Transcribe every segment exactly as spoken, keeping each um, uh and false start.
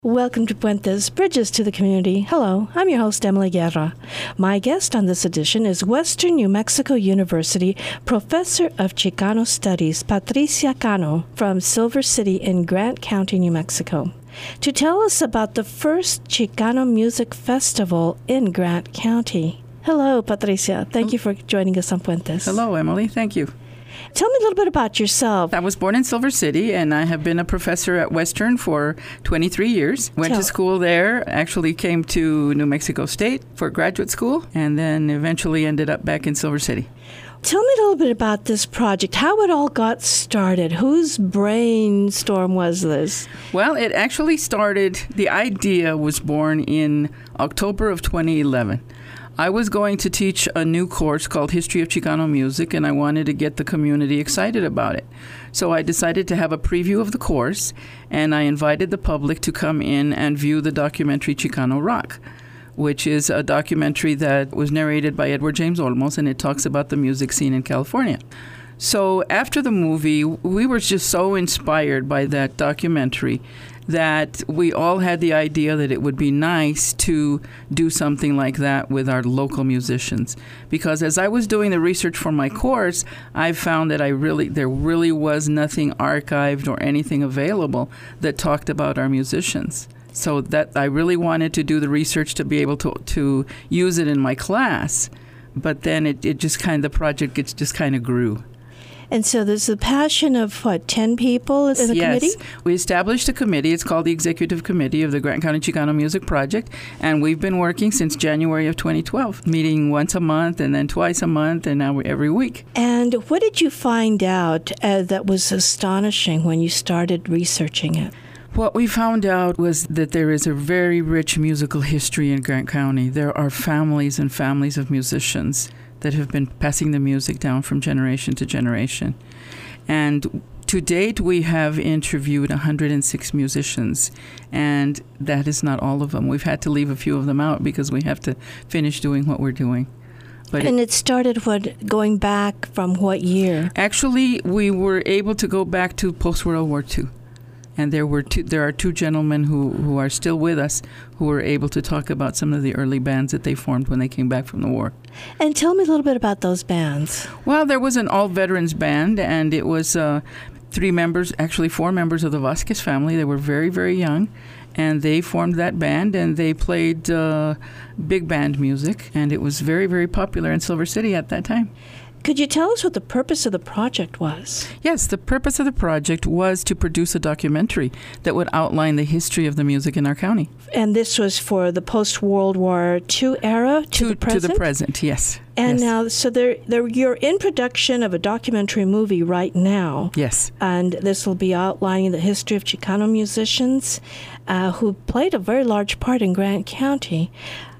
Welcome to Puentes, Bridges to the Community. Hello, I'm your host, Emily Guerra. My guest on this edition is Western New Mexico University Professor of Chicano Studies, Patricia Cano, from Silver City in Grant County, New Mexico, to tell us about the first Chicano Music Festival in Grant County. Hello, Patricia. Thank you for joining us on Puentes. Hello, Emily. Thank you. Tell me a little bit about yourself. I was born in Silver City, and I have been a professor at Western for twenty-three years. Went Tell. to school there, actually came to New Mexico State for graduate school, and then eventually ended up back in Silver City. Tell me a little bit about this project, how it all got started. Whose brainstorm was this? Well, it actually started, the idea was born in October of twenty eleven. I was going to teach a new course called History of Chicano Music, and I wanted to get the community excited about it. So I decided to have a preview of the course, and I invited the public to come in and view the documentary Chicano Rock, which is a documentary that was narrated by Edward James Olmos, and it talks about the music scene in California. So after the movie, we were just so inspired by that documentary that we all had the idea that it would be nice to do something like that with our local musicians. Because as I was doing the research for my course, I found that I really there really was nothing archived or anything available that talked about our musicians. So that I really wanted to do the research to be able to to use it in my class. But then it, it just kind of, the project gets just kind of grew. And so there's the passion of, what, ten people in the yes. committee? Yes. We established a committee. It's called the Executive Committee of the Grant County Chicano Music Project. And we've been working since January of twenty twelve, meeting once a month and then twice a month and now every week. And what did you find out uh, that was astonishing when you started researching it? What we found out was that there is a very rich musical history in Grant County. There are families and families of musicians that have been passing the music down from generation to generation. And to date, we have interviewed one hundred six musicians, and that is not all of them. We've had to leave a few of them out because we have to finish doing what we're doing. But and it, it started what going back from what year? Actually, we were able to go back to post-World War Two. And there were two, there are two gentlemen who, who are still with us who were able to talk about some of the early bands that they formed when they came back from the war. And tell me a little bit about those bands. Well, there was an all-veterans band, and it was uh, three members, actually four members of the Vasquez family. They were very, very young, and they formed that band, and they played uh, big band music, and it was very, very popular in Silver City at that time. Could you tell us what the purpose of the project was? Yes, the purpose of the project was to produce a documentary that would outline the history of the music in our county. And this was for the post-World War Two era to, to the present? To the present, yes. And yes. now, so there, there, you're in production of a documentary movie right now. Yes. And this will be outlining the history of Chicano musicians uh, who played a very large part in Grant County.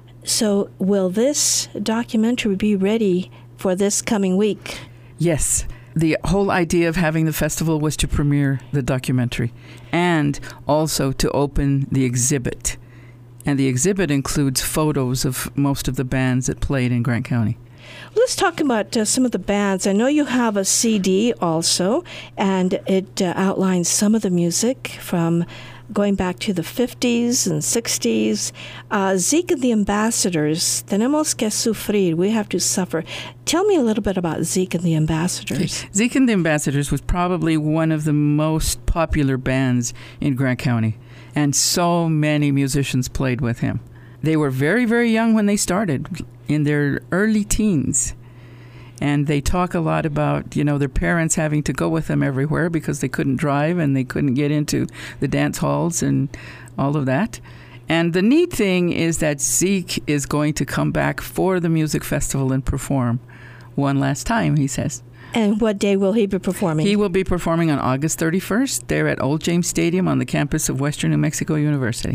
So will this documentary be ready for this coming week? Yes. The whole idea of having the festival was to premiere the documentary and also to open the exhibit. And the exhibit includes photos of most of the bands that played in Grant County. Let's talk about uh, some of the bands. I know you have a C D also, and it uh, outlines some of the music from going back to the fifties and sixties. Uh, Zeke and the Ambassadors, Tenemos que Sufrir, We Have to Suffer. Tell me a little bit about Zeke and the Ambassadors. Zeke and the Ambassadors was probably one of the most popular bands in Grant County, and so many musicians played with him. They were very, very young when they started, in their early teens. And they talk a lot about, you know, their parents having to go with them everywhere because they couldn't drive and they couldn't get into the dance halls and all of that. And the neat thing is that Zeke is going to come back for the music festival and perform one last time, he says. And what day will he be performing? He will be performing on August thirty-first there at Old James Stadium on the campus of Western New Mexico University.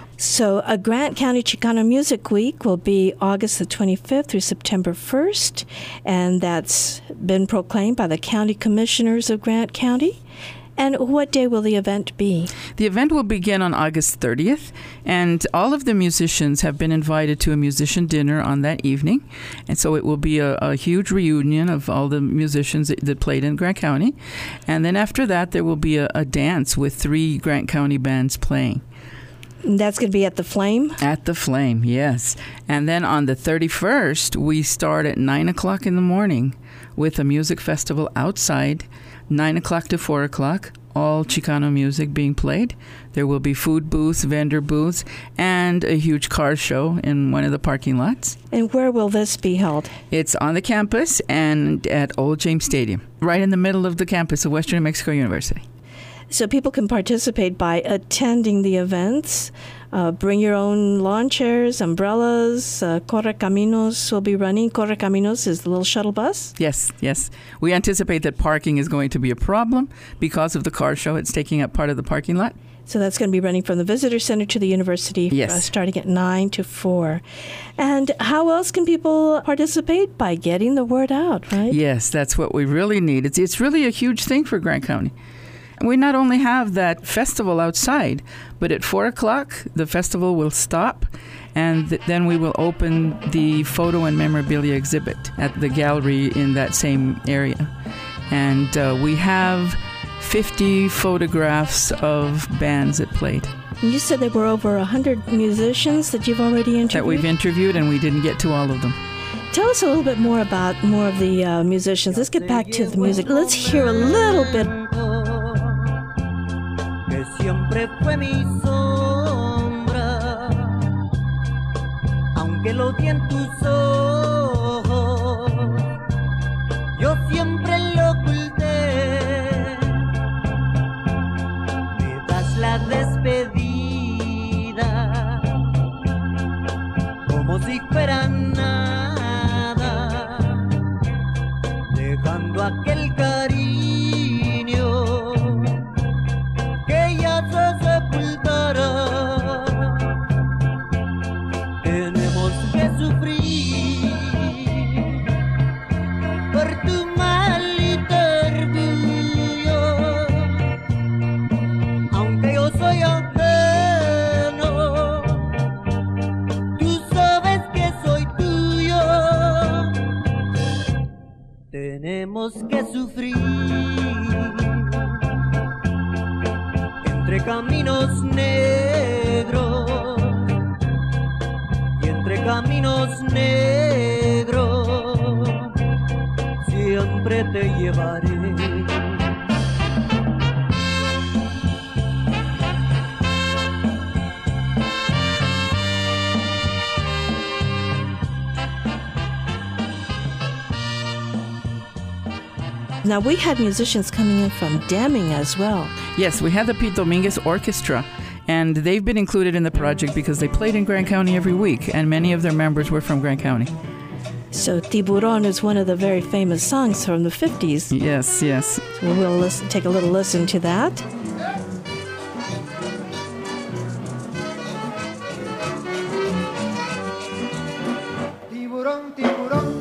So a Grant County Chicano Music Week will be August the twenty-fifth through September first, and that's been proclaimed by the county commissioners of Grant County. And what day will the event be? The event will begin on August thirtieth, and all of the musicians have been invited to a musician dinner on that evening. And so it will be a, a huge reunion of all the musicians that, that played in Grant County. And then after that, there will be a, a dance with three Grant County bands playing. And that's going to be at the Flame? At the Flame, yes. And then on the thirty-first, we start at nine o'clock in the morning with a music festival outside, nine o'clock to four o'clock, all Chicano music being played. There will be food booths, vendor booths, and a huge car show in one of the parking lots. And where will this be held? It's on the campus and at Old James Stadium, right in the middle of the campus of Western New Mexico University. So people can participate by attending the events. Uh, bring your own lawn chairs, umbrellas. Uh, Correcaminos will be running. Correcaminos is the little shuttle bus. Yes, yes. We anticipate that parking is going to be a problem because of the car show. It's taking up part of the parking lot. So that's going to be running from the Visitor Center to the university, yes. uh, starting at nine to four. And how else can people participate? By getting the word out, right? Yes, that's what we really need. It's, it's really a huge thing for Grant County. And we not only have that festival outside, but at four o'clock, the festival will stop, and th- then we will open the photo and memorabilia exhibit at the gallery in that same area. And uh, we have fifty photographs of bands that played. And you said there were over one hundred musicians that you've already interviewed? That we've interviewed, and we didn't get to all of them. Tell us a little bit more about more of the uh, musicians. Let's get back to the music. Let's hear a little bit. Siempre fue mi sombra, aunque lo vi en tus ojos, yo siempre lo oculté. Me das la despedida como si fuera nada, dejando aquel cariño tenemos que sufrir entre caminos negros y entre caminos negros siempre te llevaré. Now, we had musicians coming in from Deming as well. Yes, we had the Pete Dominguez Orchestra, and they've been included in the project because they played in Grant County every week, and many of their members were from Grant County. So Tiburon is one of the very famous songs from the fifties. Yes, yes. So we'll listen, take a little listen to that. Tiburón, tiburón.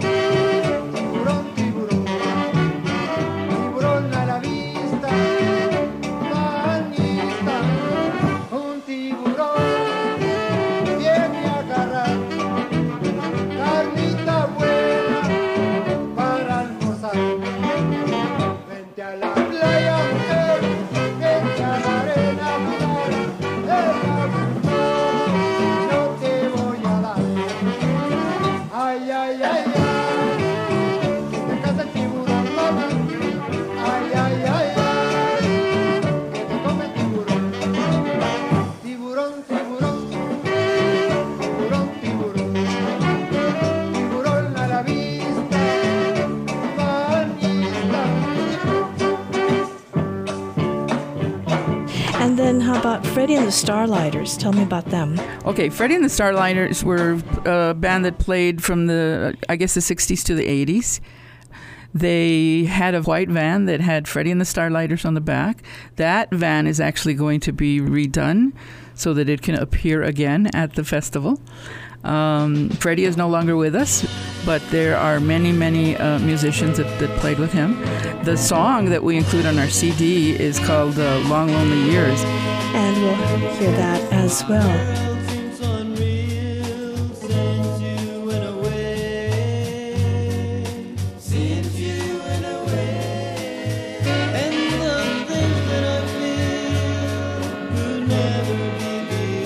And then how about Freddie and the Starlighters? Tell me about them. Okay, Freddie and the Starlighters were a band that played from the, I guess, the sixties to the eighties. They had a white van that had Freddie and the Starlighters on the back. That van is actually going to be redone so that it can appear again at the festival. Um, Freddie is no longer with us, but there are many, many uh, musicians that, that played with him. The song that we include on our C D is called uh, Long Lonely Years. And we'll hear that as well. And the things that I feel could never be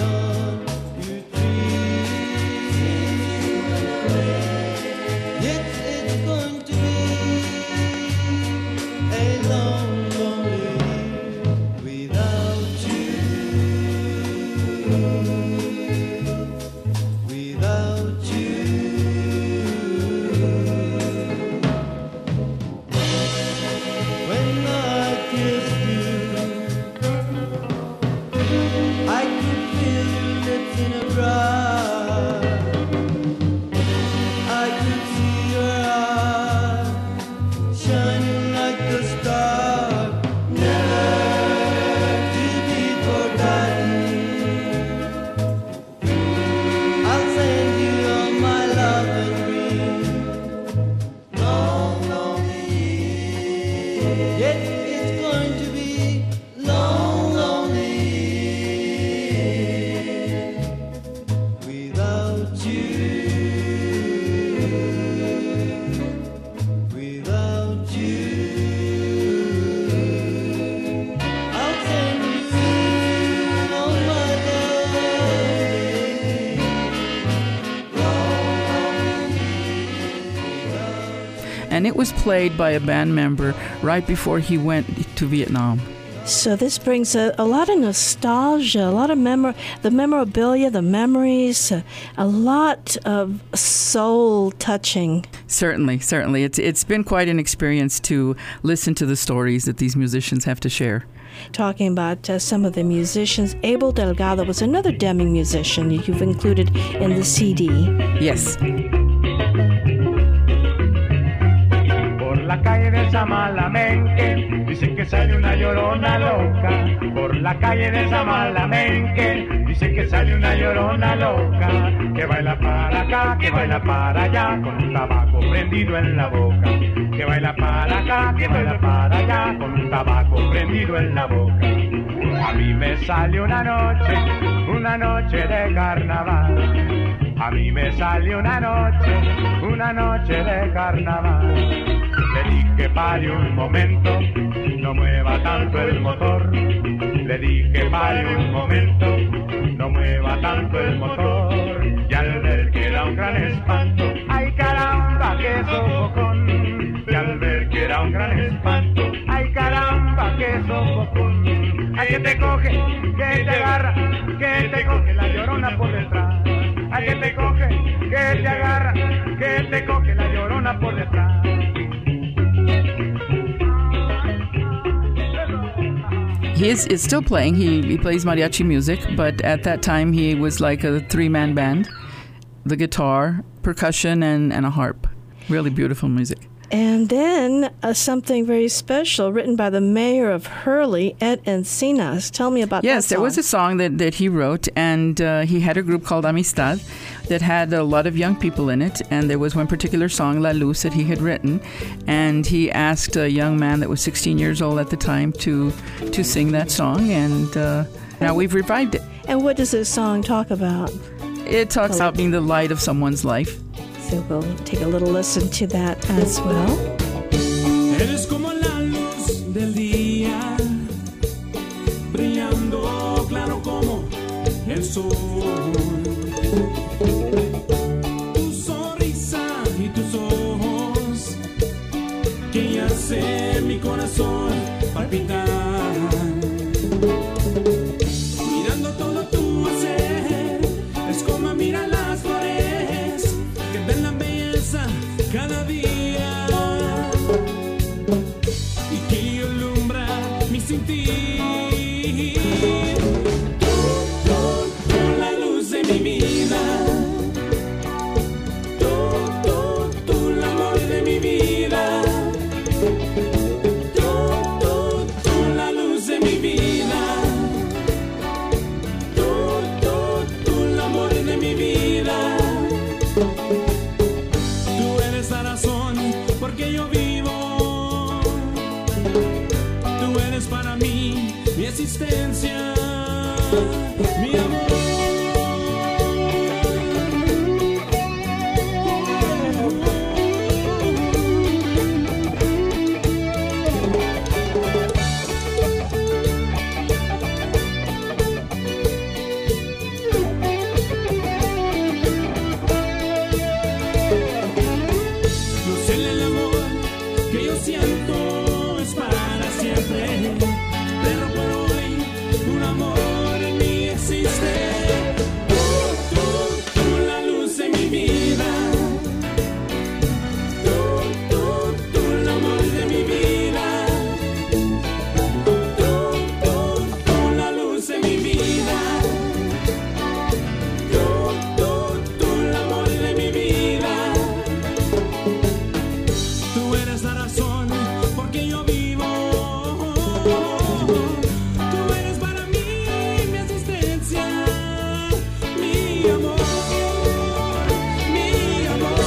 and it was played by a band member right before he went to Vietnam. So this brings a, a lot of nostalgia, a lot of memor- the memorabilia, the memories, uh, a lot of soul touching. Certainly, certainly. It's it's been quite an experience to listen to the stories that these musicians have to share. Talking about uh, some of the musicians, Abel Delgado was another Deming musician you've included in the C D. Yes. Por la calle de Samalamenque dicen que sale una llorona loca. Por la calle de Samalamenque dicen que sale una llorona loca, que baila para acá, que baila para allá, con un tabaco prendido en la boca. Que baila para acá, que baila para allá, con un tabaco prendido en la boca. A mí me sale una noche, una noche de carnaval. A mí me sale una noche, una noche de carnaval. Le dije pare un momento, no mueva tanto el motor. Le dije pare un momento, no mueva tanto el motor. Y al ver que era un gran espanto, ay caramba, qué sofocón. Y al ver que era un gran espanto, ay caramba, qué sofocón. Ay que te coge, que te agarra, que te coge la llorona por detrás. Ay que te coge, que te agarra, que te coge la llorona por detrás. He is, is still playing. He, he plays mariachi music, but at that time he was like a three-man band. The guitar, percussion, and, and a harp. Really beautiful music. And then uh, something very special written by the mayor of Hurley, Ed Encinas. Tell me about yes, that Yes, there song. was a song that, that he wrote, and uh, he had a group called Amistad that had a lot of young people in it, and there was one particular song, La Luz, that he had written, and he asked a young man that was sixteen years old at the time to to sing that song, and uh, now we've revived it. And what does this song talk about? It talks about being the light of someone's life. So we'll take a little listen to that as well. Eres como la luz del día, brillando claro como el sol. Tu sonrisa y tus ojos que hacen mi corazón palpitar. Mirando todo tu hacer, es como mirar las flores que ven la belleza cada día y que alumbra mi sentir. Tú, tú, tú, la luz de mi vida. Tú, tú, tú, el amor de mi vida. Tú, tú, tú, la luz de mi vida. Tú, tú, tú, el amor de mi vida. Tú eres la razón porque yo vivo. Tú eres para mí mi existencia, mi amor. Siento es para siempre, pero por hoy un amor en mí existe. Tú, tú, tú, la luz de mi vida. Tú, tú, tú, el amor de mi vida. Tú, tú, tú, la luz de mi vida. Tú, tú, tú, el amor de mi vida. Tú eres la razón porque yo vivo. Tú eres para mí mi asistencia, mi amor, mi amor,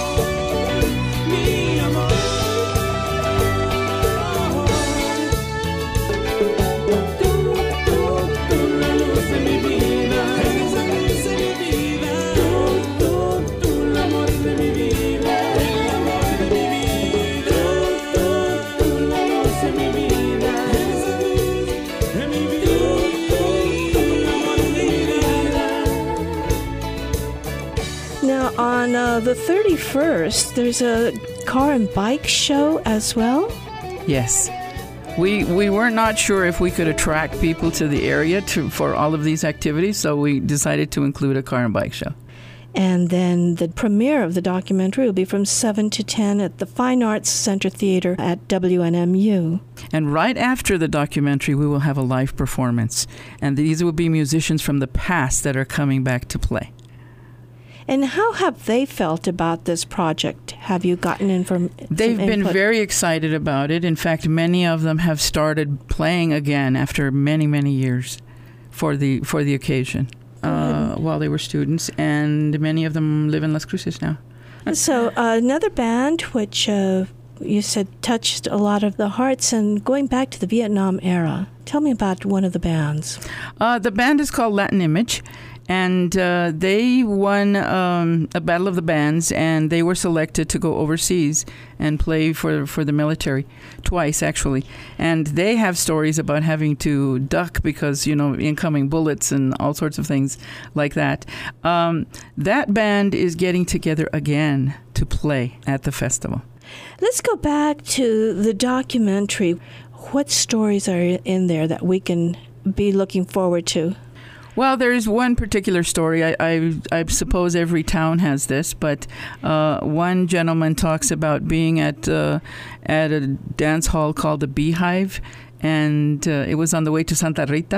mi amor. Tú, tú, tú, la luz de mi vida. Eres la luz de mi vida. Tú, tú, tú, el amor de mi vida. El amor de mi vida. Now, on uh, the thirty-first, there's a car and bike show as well? Yes. We we were not sure if we could attract people to the area to for all of these activities, so we decided to include a car and bike show. And then the premiere of the documentary will be from seven to ten at the Fine Arts Center Theater at W N M U. And right after the documentary, we will have a live performance. And these will be musicians from the past that are coming back to play. And how have they felt about this project? Have you gotten in from They've some been input? very excited about it. In fact, many of them have started playing again after many, many years for the for the occasion uh, while they were students. And many of them live in Las Cruces now. So uh, another band which uh, you said touched a lot of the hearts, and going back to the Vietnam era. Tell me about one of the bands. Uh, the band is called Latin Image. And uh, they won um, a Battle of the Bands, and they were selected to go overseas and play for for the military twice, actually. And they have stories about having to duck because, you know, incoming bullets and all sorts of things like that. Um, that band is getting together again to play at the festival. Let's go back to the documentary. What stories are in there that we can be looking forward to? Well, there is one particular story. I, I, I suppose every town has this, but uh, one gentleman talks about being at uh, at a dance hall called the Beehive, and uh, it was on the way to Santa Rita,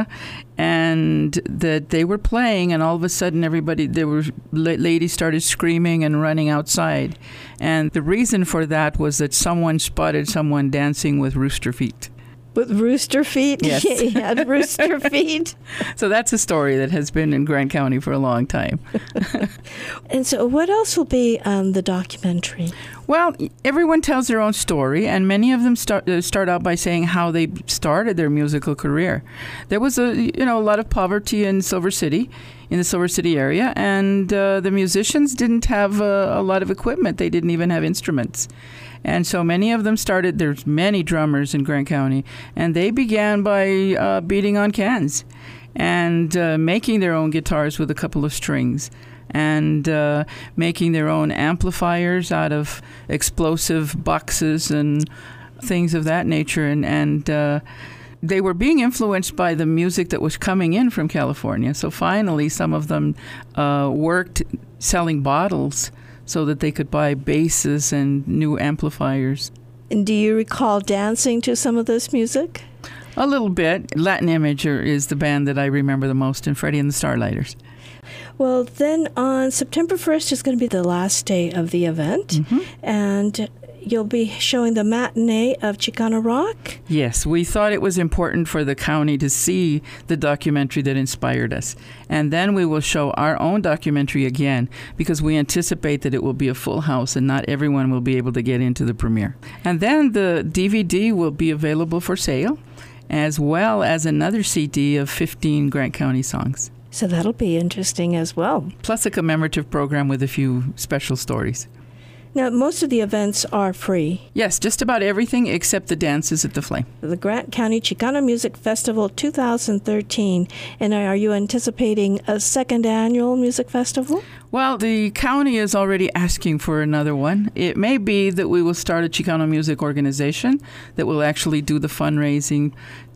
and that they were playing, and all of a sudden, everybody, there were ladies started screaming and running outside, and the reason for that was that someone spotted someone dancing with rooster feet. With rooster feet? Yes. Yeah, rooster feet. So that's a story that has been in Grant County for a long time. And so what else will be on the documentary? Well, everyone tells their own story, and many of them start uh, start out by saying how they started their musical career. There was a you know a lot of poverty in Silver City, in the Silver City area, and uh, the musicians didn't have uh, a lot of equipment. They didn't even have instruments. And so many of them started, there's many drummers in Grant County, and they began by uh, beating on cans and uh, making their own guitars with a couple of strings and uh, making their own amplifiers out of explosive boxes and things of that nature. And, and uh, they were being influenced by the music that was coming in from California. So finally, some of them uh, worked selling bottles so that they could buy basses and new amplifiers. And do you recall dancing to some of this music? A little bit. Latin Image is the band that I remember the most, and Freddie and the Starlighters. Well, then on September first is going to be the last day of the event, Mm-hmm. and you'll be showing the matinee of Chicano Rock. Yes, we thought it was important for the county to see the documentary that inspired us. And then we will show our own documentary again because we anticipate that it will be a full house and not everyone will be able to get into the premiere. And then the D V D will be available for sale, as well as another C D of fifteen Grant County songs. So that'll be interesting as well. Plus a commemorative program with a few special stories. Now, most of the events are free. Yes, just about everything except the dances at the Flame. The Grant County Chicano Music Festival two thousand thirteen. And are you anticipating a second annual music festival? Well, the county is already asking for another one. It may be that we will start a Chicano music organization that will actually do the fundraising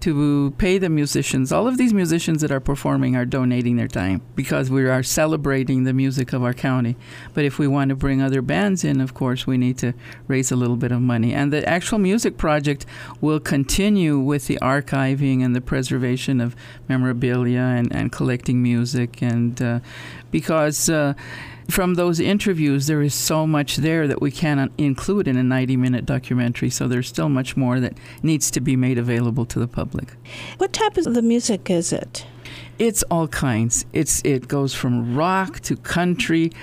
to pay the musicians. All of these musicians that are performing are donating their time because we are celebrating the music of our county. But if we want to bring other bands in, of course, we need to raise a little bit of money. And the actual music project will continue with the archiving and the preservation of memorabilia and, and collecting music. And uh, because uh, from those interviews, there is so much there that we cannot include in a ninety-minute documentary. So there's still much more that needs to be made available to the public. What type of the music is it? It's all kinds. It's It goes from rock to country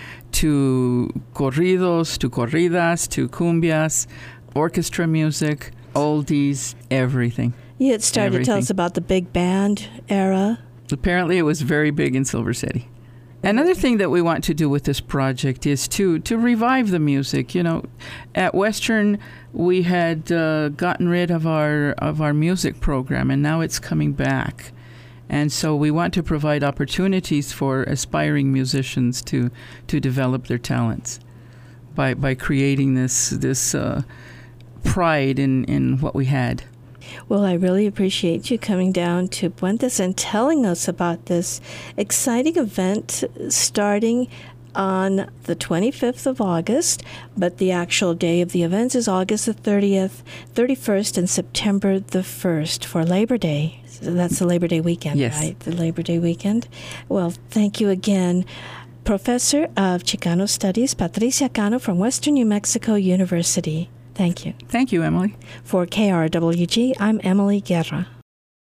to corridos to corridas to cumbias, orchestra music, oldies, everything. You had started to tell Everything. us about the big band era. Apparently, it was very big in Silver City. Another thing that we want to do with this project is to to revive the music. You know, at Western, we had uh, gotten rid of our of our music program, and now it's coming back. And so we want to provide opportunities for aspiring musicians to to develop their talents. by, by creating this this uh, pride in, in what we had. Well, I really appreciate you coming down to Puentes and telling us about this exciting event starting on the twenty-fifth of August, but the actual day of the event is August the thirtieth, thirty-first, and September the first for Labor Day. So that's the Labor Day weekend, Yes. right? The Labor Day weekend. Well, thank you again. Professor of Chicano Studies, Patricia Cano from Western New Mexico University. Thank you. Thank you, Emily. For K R W G, I'm Emily Guerra.